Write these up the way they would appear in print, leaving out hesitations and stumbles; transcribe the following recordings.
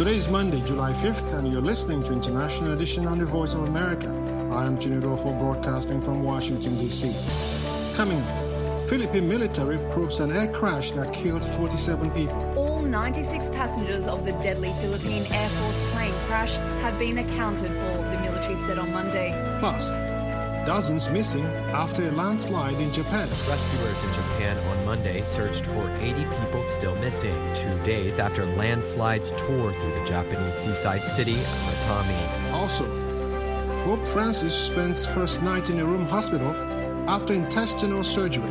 Today is Monday, July 5th, and you're listening to International Edition on the Voice of America. I am Chinudofo, broadcasting from Washington, D.C. Coming up, Philippine military probes an air crash that killed 47 people. All 96 passengers of the deadly Philippine Air Force plane crash have been accounted for, the military said on Monday. Plus, dozens missing after a landslide in Japan. Rescuers in Japan on Monday searched for 80 people still missing, 2 days after landslides tore through the Japanese seaside city of Atami. Also, Pope Francis spends first night in a room hospital after intestinal surgery.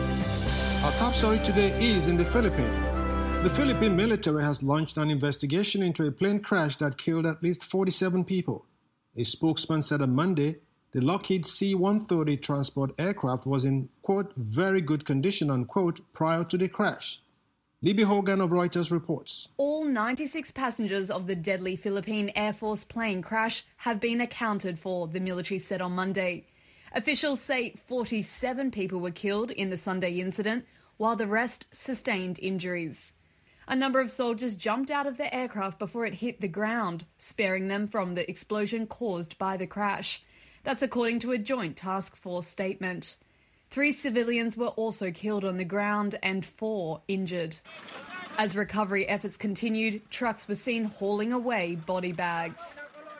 Our top story today is in the Philippines. The Philippine military has launched an investigation into a plane crash that killed at least 47 people. A spokesman said on Monday the Lockheed C-130 transport aircraft was in, quote, very good condition, unquote, prior to the crash. Libby Hogan of Reuters reports. All 96 passengers of the deadly Philippine Air Force plane crash have been accounted for, the military said on Monday. Officials say 47 people were killed in the Sunday incident, while the rest sustained injuries. A number of soldiers jumped out of the aircraft before it hit the ground, sparing them from the explosion caused by the crash. That's according to a joint task force statement. 3 civilians were also killed on the ground and 4 injured. As recovery efforts continued, trucks were seen hauling away body bags.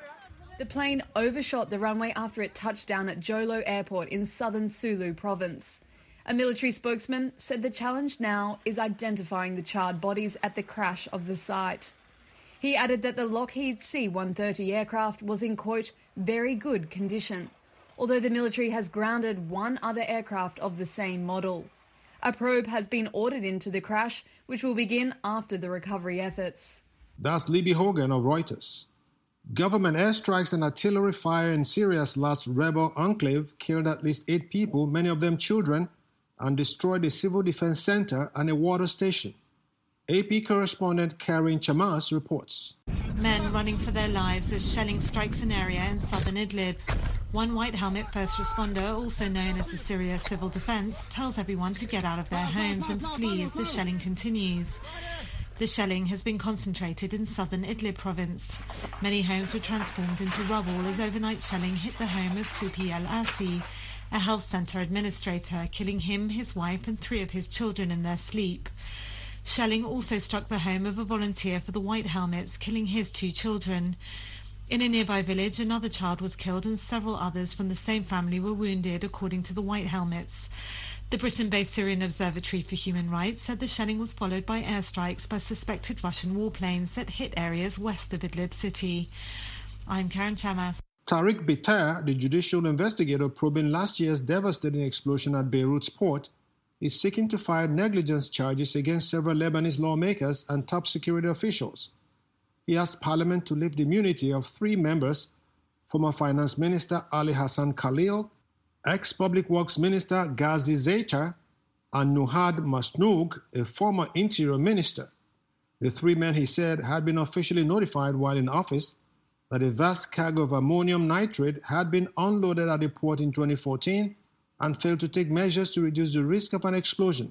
The plane overshot the runway after it touched down at Jolo Airport in southern Sulu province. A military spokesman said the challenge now is identifying the charred bodies at the crash of the site. He added that the Lockheed C-130 aircraft was in, quote, very good condition, although the military has grounded 1 other aircraft of the same model. A probe has been ordered into the crash, which will begin after the recovery efforts. That's Libby Hogan of Reuters. Government airstrikes and artillery fire in Syria's last rebel enclave killed at least 8 people, many of them children, and destroyed a civil defense center and a water station. AP correspondent Karin Chamas reports. Men running for their lives as shelling strikes an area in southern Idlib. One white helmet first responder, also known as the Syria Civil Defense, tells everyone to get out of their homes and flee as the shelling continues. The shelling has been concentrated in southern Idlib province. Many homes were transformed into rubble as overnight shelling hit the home of Supi El-Asi, a health centre administrator, killing him, his wife and 3 of his children in their sleep. Shelling also struck the home of a volunteer for the White Helmets, killing his 2 children. In a nearby village, another child was killed and several others from the same family were wounded, according to the White Helmets. The Britain-based Syrian Observatory for Human Rights said the shelling was followed by airstrikes by suspected Russian warplanes that hit areas west of Idlib city. I'm Karen Chamas. Tariq Bitar, the judicial investigator probing last year's devastating explosion at Beirut's port, is seeking to file negligence charges against several Lebanese lawmakers and top security officials. He asked Parliament to lift the immunity of 3 members, former Finance Minister Ali Hassan Khalil, ex-Public Works Minister Ghazi Zaitar, and Nuhad Masnoug, a former Interior Minister. The 3 men, he said, had been officially notified while in office that a vast cargo of ammonium nitrate had been unloaded at the port in 2014 and failed to take measures to reduce the risk of an explosion.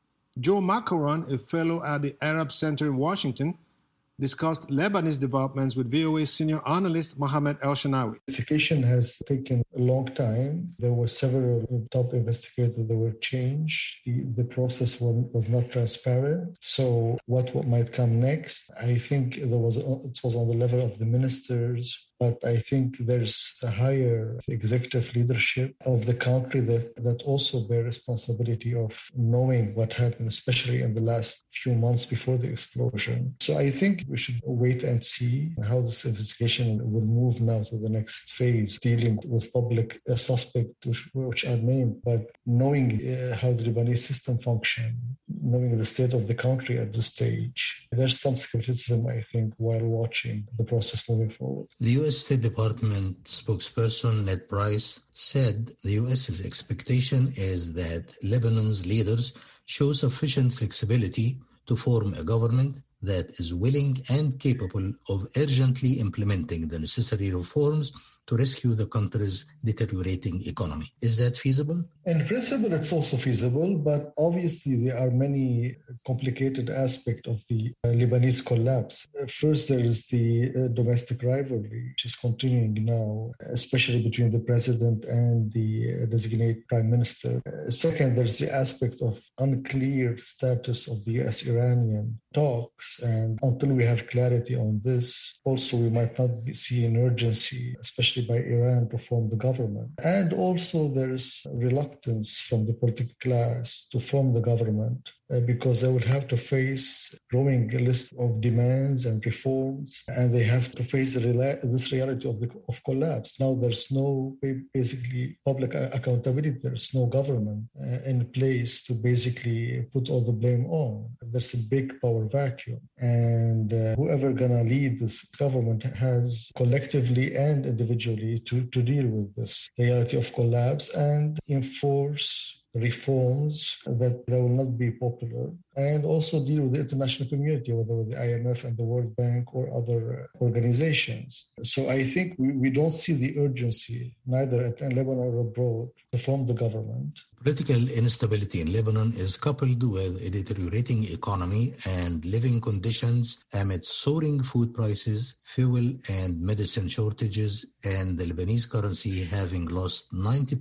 Joe Macaron, a fellow at the Arab Center in Washington, discussed Lebanese developments with VOA senior analyst Mohammed El-Shanawi. The investigation has taken a long time. There were several top investigators that were changed. The process was not transparent. So what might come next? I think it was on the level of the ministers, but I think there's a higher executive leadership of the country that also bear responsibility of knowing what happened, especially in the last few months before the explosion. So I think we should wait and see how this investigation will move now to the next phase, dealing with public suspects which are named, but knowing how the Lebanese system functions, knowing the state of the country at this stage, there's some skepticism, I think, while watching the process moving forward. The U.S. State Department spokesperson Ned Price said the U.S.'s expectation is that Lebanon's leaders show sufficient flexibility to form a government that is willing and capable of urgently implementing the necessary reforms to rescue the country's deteriorating economy. Is that feasible? In principle, it's also feasible, but obviously there are many complicated aspects of the Lebanese collapse. First, there is the domestic rivalry, which is continuing now, especially between the president and the designated prime minister. Second, there's the aspect of unclear status of the U.S.-Iranian talks, and until we have clarity on this, also we might not see an urgency, especially by Iran, to form the government. And also there's reluctance from the political class to form the government because they will have to face growing list of demands and reforms, and they have to face this reality of collapse. Now there's no basically public accountability. There's no government in place to basically put all the blame on. There's a big power vacuum, and whoever gonna lead this government has collectively and individually to deal with this reality of collapse and enforce reforms that will not be popular, and also deal with the international community, whether with the IMF and the World Bank or other organizations. So I think we don't see the urgency, neither in Lebanon or abroad, to form the government. Political instability in Lebanon is coupled with a deteriorating economy and living conditions amid soaring food prices, fuel and medicine shortages, and the Lebanese currency having lost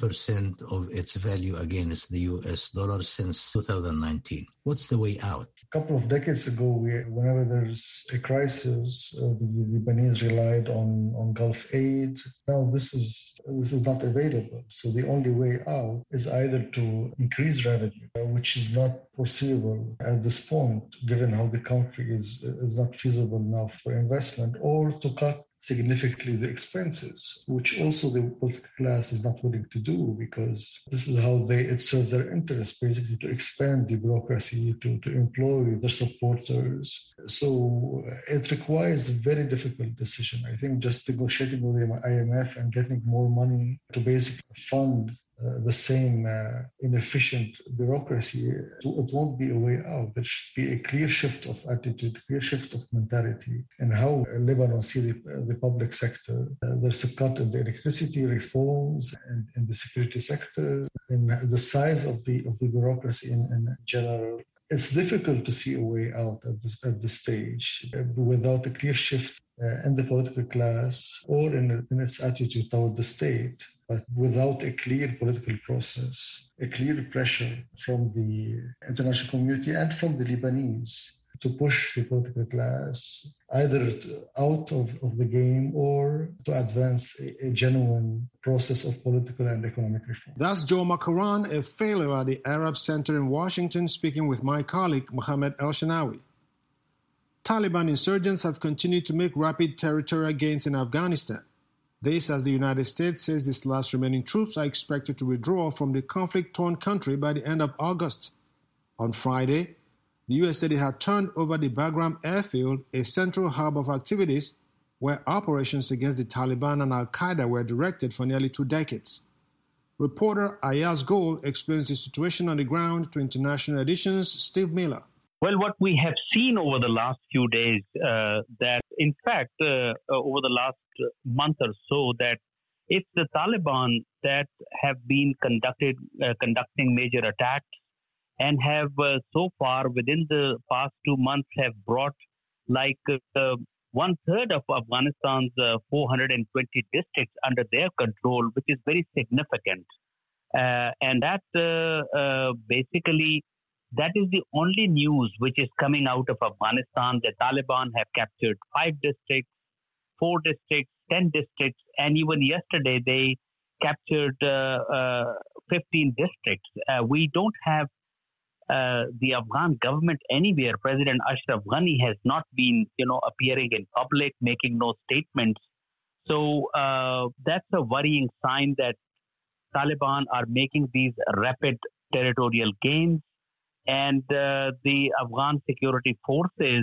90% of its value against the US dollar since 2019. What's the way out? A couple of decades ago, whenever there's a crisis, the Lebanese relied on Gulf aid. Now this is not available. So the only way out is either to increase revenue, which is not foreseeable at this point, given how the country is not feasible now for investment, or to cut significantly the expenses, which also the political class is not willing to do, because this is how it serves their interest, basically to expand the bureaucracy, to employ their supporters. So it requires a very difficult decision. I think just negotiating with the IMF and getting more money to basically fund the same inefficient bureaucracy, it won't be a way out. There should be a clear shift of attitude, clear shift of mentality, and how Lebanon see the public sector. There's a cut in the electricity reforms and in the security sector, and the size of the bureaucracy in general. It's difficult to see a way out at this stage without a clear shift in the political class or in its attitude toward the state. But without a clear political process, a clear pressure from the international community and from the Lebanese to push the political class either out of the game or to advance a genuine process of political and economic reform. That's Joe Makaran, a fellow at the Arab Center in Washington, speaking with my colleague Mohammed El-Shanawi. Taliban insurgents have continued to make rapid territorial gains in Afghanistan. This as the United States says its last remaining troops are expected to withdraw from the conflict-torn country by the end of August. On Friday, the U.S. said it had turned over the Bagram airfield, a central hub of activities where operations against the Taliban and al-Qaeda were directed for nearly 2 decades. Reporter Ayaz Gol explains the situation on the ground to International Edition's Steve Miller. Well, what we have seen over the last few days, that in fact, over the last month or so, that it's the Taliban that have been conducting major attacks and have so far within the past 2 months have brought like 1/3 of Afghanistan's 420 districts under their control, which is very significant. And that basically, that is the only news which is coming out of Afghanistan. The Taliban have captured 5 districts, 4 districts, 10 districts, and even yesterday they captured 15 districts. We don't have the Afghan government anywhere. President Ashraf Ghani has not been, appearing in public, making no statements. So that's a worrying sign that Taliban are making these rapid territorial gains. And the Afghan security forces,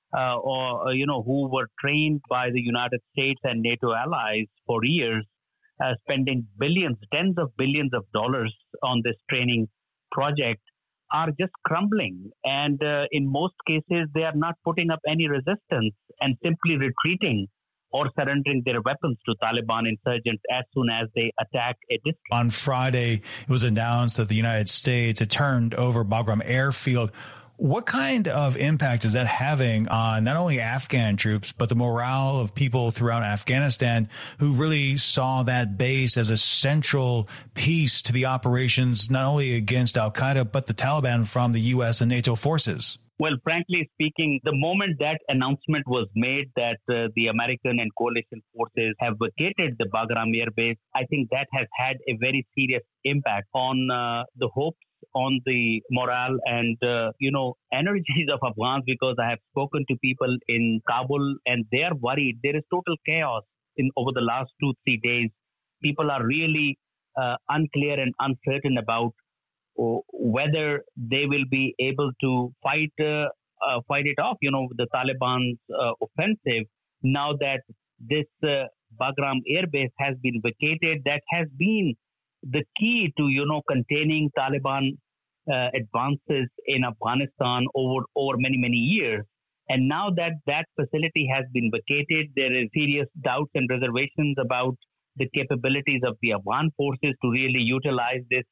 who were trained by the United States and NATO allies for years, spending billions, tens of billions of dollars on this training project, are just crumbling. And in most cases, they are not putting up any resistance and simply retreating or surrendering their weapons to Taliban insurgents as soon as they attack a district. On Friday, it was announced that the United States had turned over Bagram airfield. What kind of impact is that having on not only Afghan troops, but the morale of people throughout Afghanistan who really saw that base as a central piece to the operations, not only against al-Qaeda, but the Taliban from the U.S. and NATO forces? Well, frankly speaking, the moment that announcement was made that the American and coalition forces have vacated the Bagram Air Base, I think that has had a very serious impact on the hopes, on the morale and, energies of Afghans, because I have spoken to people in Kabul and they are worried. There is total chaos over the last 2-3 days. People are really unclear and uncertain about whether they will be able to fight it off, the Taliban's offensive. Now that this Bagram Air Base has been vacated, that has been the key to, containing Taliban advances in Afghanistan over many, many years. And now that that facility has been vacated, there is serious doubts and reservations about the capabilities of the Afghan forces to really utilize this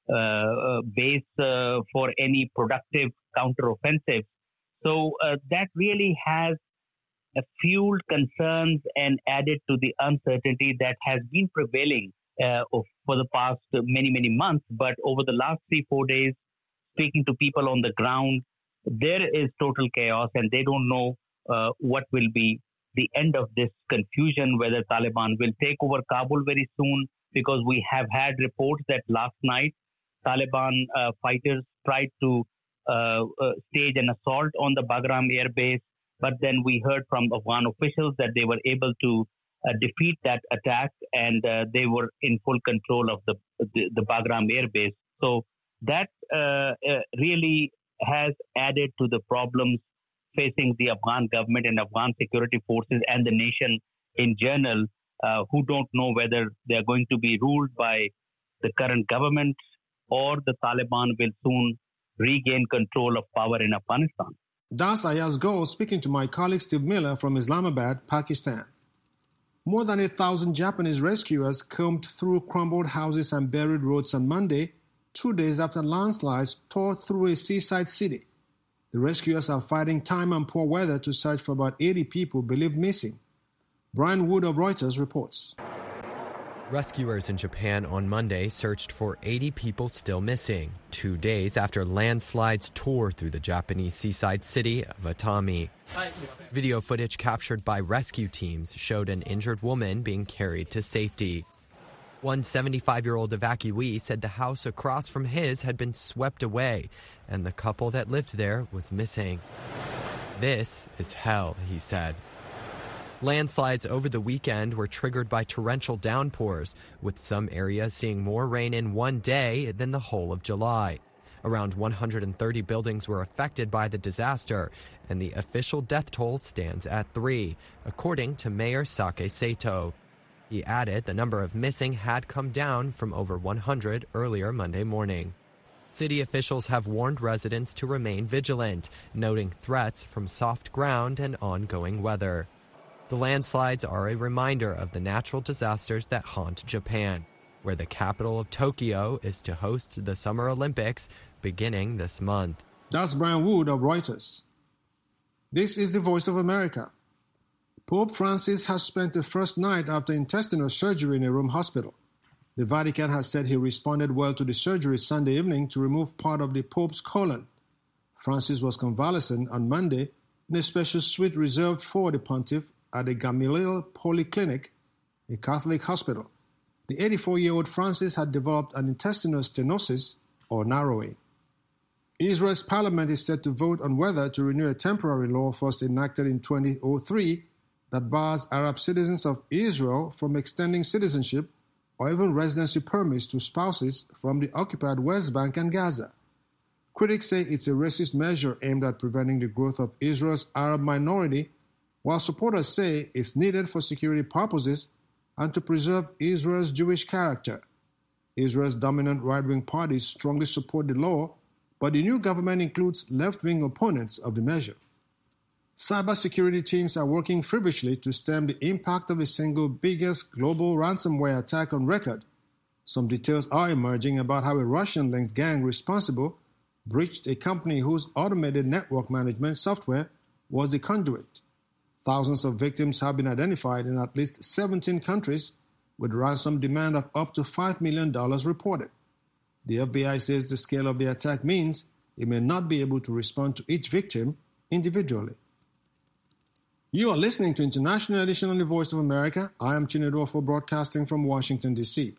base for any productive counteroffensive. So that really has fueled concerns and added to the uncertainty that has been prevailing for the past many, many months. But over the last 3-4 days, speaking to people on the ground, there is total chaos and they don't know what will be the end of this confusion, whether Taliban will take over Kabul very soon, because we have had reports that last night Taliban fighters tried to stage an assault on the Bagram Air Base, but then we heard from Afghan officials that they were able to defeat that attack and they were in full control of the Bagram Air Base. So that really has added to the problems facing the Afghan government and Afghan security forces and the nation in general, who don't know whether they are going to be ruled by the current government or the Taliban will soon regain control of power in Afghanistan. Das Ayaz Gol speaking to my colleague Steve Miller from Islamabad, Pakistan. More than 1,000 Japanese rescuers combed through crumbled houses and buried roads on Monday, 2 days after landslides tore through a seaside city. The rescuers are fighting time and poor weather to search for about 80 people believed missing. Brian Wood of Reuters reports. Rescuers in Japan on Monday searched for 80 people still missing, 2 days after landslides tore through the Japanese seaside city of Atami. Video footage captured by rescue teams showed an injured woman being carried to safety. One 75-year-old evacuee said the house across from his had been swept away, and the couple that lived there was missing. "This is hell," he said. Landslides over the weekend were triggered by torrential downpours, with some areas seeing more rain in one day than the whole of July. Around 130 buildings were affected by the disaster, and the official death toll stands at 3, according to Mayor Sake Sato. He added the number of missing had come down from over 100 earlier Monday morning. City officials have warned residents to remain vigilant, noting threats from soft ground and ongoing weather. The landslides are a reminder of the natural disasters that haunt Japan, where the capital of Tokyo is to host the Summer Olympics beginning this month. That's Brian Wood of Reuters. This is the Voice of America. Pope Francis has spent the first night after intestinal surgery in a Rome hospital. The Vatican has said he responded well to the surgery Sunday evening to remove part of the Pope's colon. Francis was convalescent on Monday in a special suite reserved for the pontiff at the Gamaliel Polyclinic, a Catholic hospital. The 84-year-old Francis had developed an intestinal stenosis, or narrowing. Israel's parliament is set to vote on whether to renew a temporary law first enacted in 2003 that bars Arab citizens of Israel from extending citizenship or even residency permits to spouses from the occupied West Bank and Gaza. Critics say it's a racist measure aimed at preventing the growth of Israel's Arab minority, while supporters say it's needed for security purposes and to preserve Israel's Jewish character. Israel's dominant right-wing parties strongly support the law, but the new government includes left-wing opponents of the measure. Cybersecurity teams are working feverishly to stem the impact of the single biggest global ransomware attack on record. Some details are emerging about how a Russian-linked gang responsible breached a company whose automated network management software was the conduit. Thousands of victims have been identified in at least 17 countries, with ransom demand of up to $5 million reported. The FBI says the scale of the attack means it may not be able to respond to each victim individually. You are listening to International Edition on the Voice of America. I am Chinedu Ofo, broadcasting from Washington, D.C.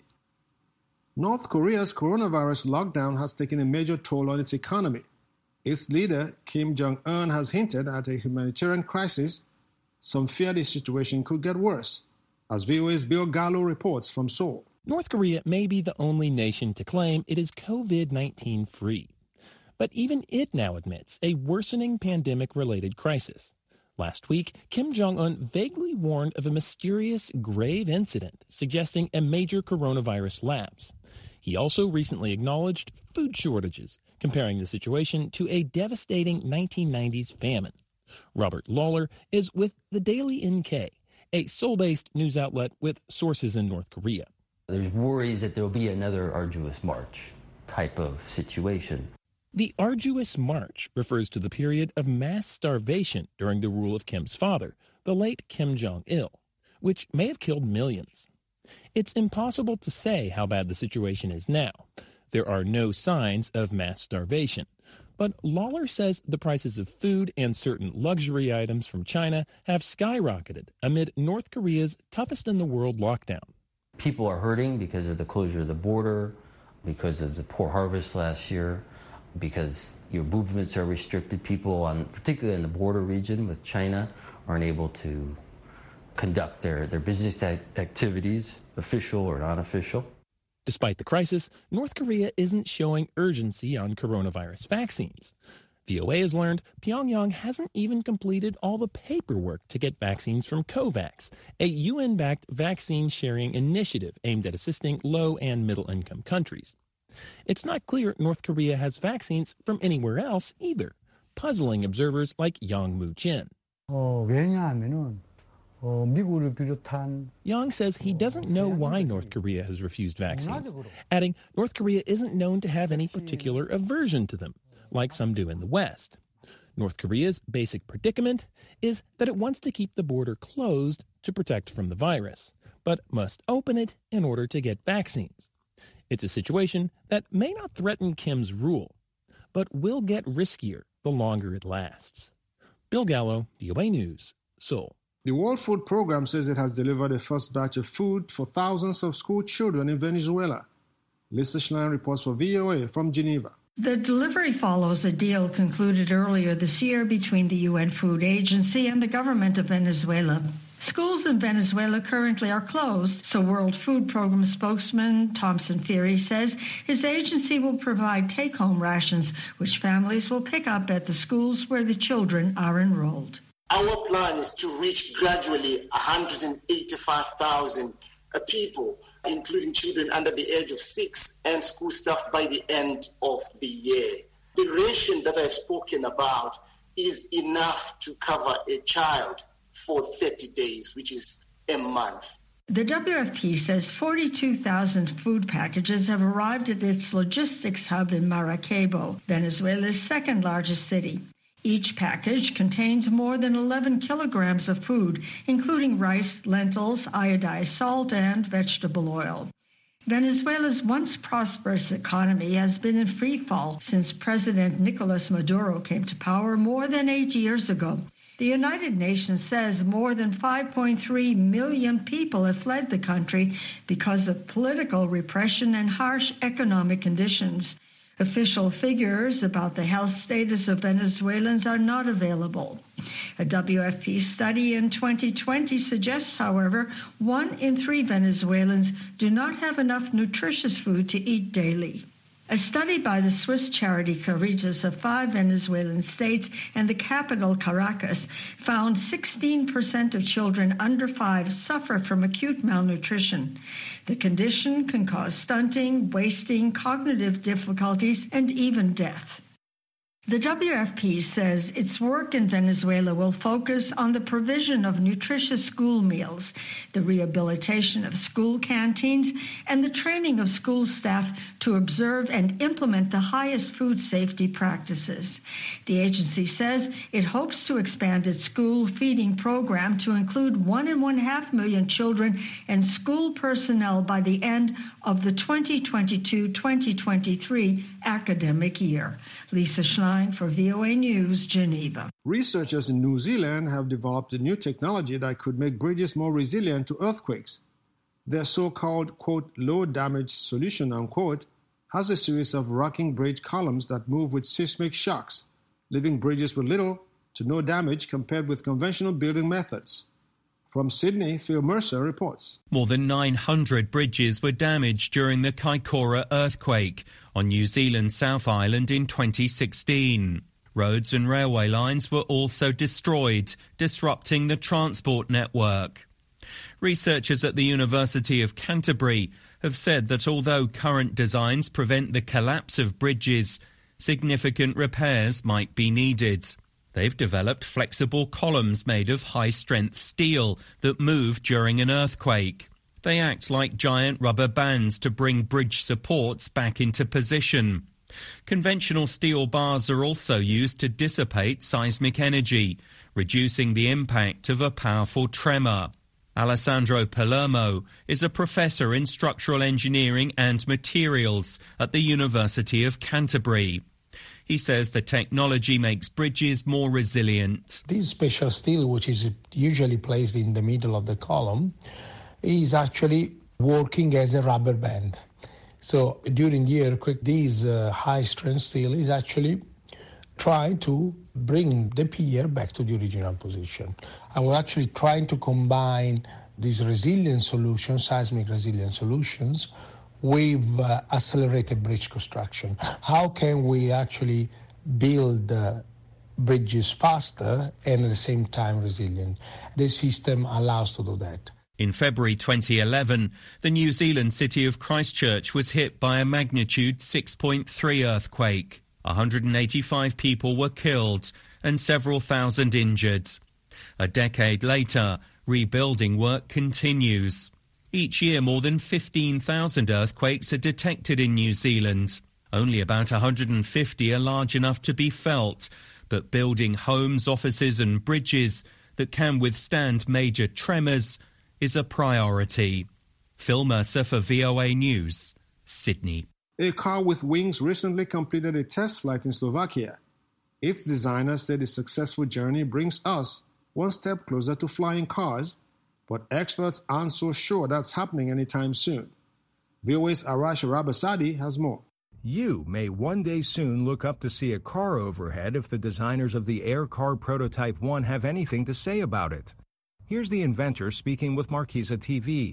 North Korea's coronavirus lockdown has taken a major toll on its economy. Its leader, Kim Jong-un, has hinted at a humanitarian crisis. Some fear the situation could get worse. As VOA's Bill Gallo reports from Seoul. North Korea may be the only nation to claim it is COVID-19 free. But even it now admits a worsening pandemic-related crisis. Last week, Kim Jong-un vaguely warned of a mysterious, grave incident suggesting a major coronavirus lapse. He also recently acknowledged food shortages, comparing the situation to a devastating 1990s famine. Robert Lawler is with the Daily NK, a Seoul-based news outlet with sources in North Korea. There's worries that there will be another arduous march type of situation. The arduous march refers to the period of mass starvation during the rule of Kim's father, the late Kim Jong-il, which may have killed millions. It's impossible to say how bad the situation is now. There are no signs of mass starvation. But Lawler says the prices of food and certain luxury items from China have skyrocketed amid North Korea's toughest-in-the-world lockdown. People are hurting because of the closure of the border, because of the poor harvest last year, because your movements are restricted. People, particularly in the border region with China, aren't able to conduct their business activities, official or non-official. Despite the crisis, North Korea isn't showing urgency on coronavirus vaccines. VOA has learned Pyongyang hasn't even completed all the paperwork to get vaccines from COVAX, a UN-backed vaccine-sharing initiative aimed at assisting low- and middle-income countries. It's not clear North Korea has vaccines from anywhere else either, puzzling observers like Yang Mu-jin. Yang says he doesn't know why North Korea has refused vaccines, adding North Korea isn't known to have any particular aversion to them, like some do in the West. North Korea's basic predicament is that it wants to keep the border closed to protect from the virus, but must open it in order to get vaccines. It's a situation that may not threaten Kim's rule, but will get riskier the longer it lasts. Bill Gallo, VOA News, Seoul. The World Food Program says it has delivered a first batch of food for thousands of school children in Venezuela. Lisa Schlein reports for VOA from Geneva. The delivery follows a deal concluded earlier this year between the UN Food Agency and the government of Venezuela. Schools in Venezuela currently are closed, so World Food Program spokesman Thomson Feary says his agency will provide take-home rations, which families will pick up at the schools where the children are enrolled. Our plan is to reach gradually 185,000 people, including children under the age of 6 and school staff by the end of the year. The ration that I've spoken about is enough to cover a child for 30 days, which is a month. The WFP says 42,000 food packages have arrived at its logistics hub in Maracaibo, Venezuela's second largest city. Each package contains more than 11 kilograms of food, including rice, lentils, iodized salt, and vegetable oil. Venezuela's once prosperous economy has been in free fall since President Nicolas Maduro came to power more than 8 years ago. The United Nations says more than 5.3 million people have fled the country because of political repression and harsh economic conditions. Official figures about the health status of Venezuelans are not available. A WFP study in 2020 suggests, however, 1 in 3 Venezuelans do not have enough nutritious food to eat daily. A study by the Swiss charity Caritas of 5 Venezuelan states and the capital Caracas found 16% of children under 5 suffer from acute malnutrition. The condition can cause stunting, wasting, cognitive difficulties, and even death. The WFP says its work in Venezuela will focus on the provision of nutritious school meals, the rehabilitation of school canteens, and the training of school staff to observe and implement the highest food safety practices. The agency says it hopes to expand its school feeding program to include 1.5 million children and school personnel by the end of the 2022-2023 academic year. Lisa Schlein for VOA News, Geneva. Researchers in New Zealand have developed a new technology that could make bridges more resilient to earthquakes. Their so-called, quote, low-damage solution, unquote, has a series of rocking bridge columns that move with seismic shocks, leaving bridges with little to no damage compared with conventional building methods. From Sydney, Phil Mercer reports. More than 900 bridges were damaged during the Kaikoura earthquake on New Zealand's South Island in 2016. Roads and railway lines were also destroyed, disrupting the transport network. Researchers at the University of Canterbury have said that although current designs prevent the collapse of bridges, significant repairs might be needed. They've developed flexible columns made of high-strength steel that move during an earthquake. They act like giant rubber bands to bring bridge supports back into position. Conventional steel bars are also used to dissipate seismic energy, reducing the impact of a powerful tremor. Alessandro Palermo is a professor in structural engineering and materials at the University of Canterbury. He says the technology makes bridges more resilient. This special steel, which is usually placed in the middle of the column, is actually working as a rubber band. So during the earthquake, this high-strength steel is actually trying to bring the pier back to the original position. And we're actually trying to combine these resilient solutions, seismic resilient solutions, with accelerated bridge construction. How can we actually build bridges faster and at the same time resilient? This system allows to do that. In February 2011, the New Zealand city of Christchurch was hit by a magnitude 6.3 earthquake. 185 people were killed and several thousand injured. A decade later, rebuilding work continues. Each year, more than 15,000 earthquakes are detected in New Zealand. Only about 150 are large enough to be felt, but building homes, offices and bridges that can withstand major tremors is a priority. Phil Mercer for VOA News, Sydney. A car with wings recently completed a test flight in Slovakia. Its designer said a successful journey brings us one step closer to flying cars, but experts aren't so sure that's happening anytime soon. VOA's Arash Arabasadi has more. You may one day soon look up to see a car overhead if the designers of the Air Car Prototype 1 have anything to say about it. Here's the inventor speaking with Marquisa TV.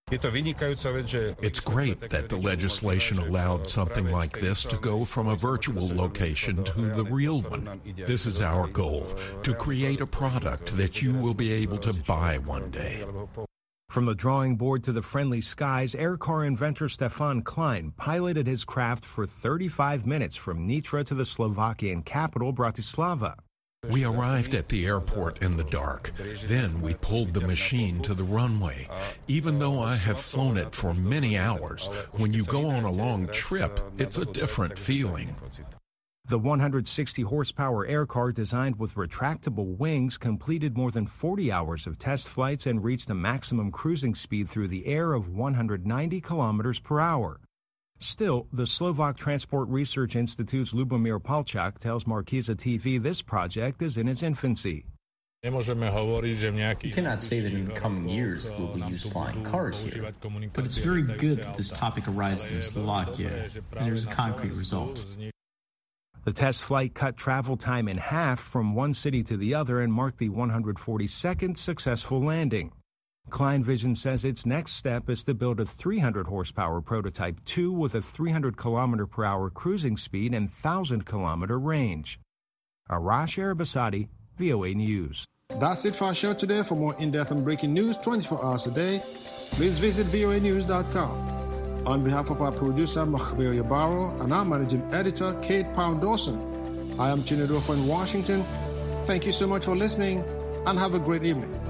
It's great that the legislation allowed something like this to go from a virtual location to the real one. This is our goal, to create a product that you will be able to buy one day. From the drawing board to the friendly skies, aircar inventor Stefan Klein piloted his craft for 35 minutes from Nitra to the Slovakian capital, Bratislava. We arrived at the airport in the dark. Then we pulled the machine to the runway. Even though I have flown it for many hours, when you go on a long trip, it's a different feeling. The 160 horsepower aircar designed with retractable wings completed more than 40 hours of test flights and reached a maximum cruising speed through the air of 190 kilometers per hour. Still, the Slovak Transport Research Institute's Lubomir Palchak tells Marquisa TV this project is in its infancy. You cannot say that in the coming years we will use flying cars here, but it's very good that this topic arises in Slovakia, and there's a concrete result. The test flight cut travel time in half from one city to the other and marked the 142nd successful landing. Klein Vision says its next step is to build a 300 horsepower prototype 2 with a 300 kilometer per hour cruising speed and 1,000 kilometer range. Arash Arabasadi, VOA News. That's it for our show today. For more in-depth and breaking news 24 hours a day, please visit voanews.com. On behalf of our producer, Mahbir Yabaro, and our managing editor, Kate Pound Dawson, I am Chinedu in Washington. Thank you so much for listening and have a great evening.